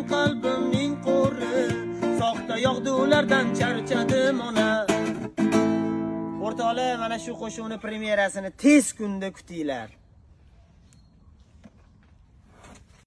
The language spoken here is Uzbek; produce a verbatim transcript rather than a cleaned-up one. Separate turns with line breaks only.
qalbimning qo'ri, soxta yog'dulardan charchadim ona. O'rtoqlar, mana shu qo'shiqni premyerasini tez kunda kutinglar.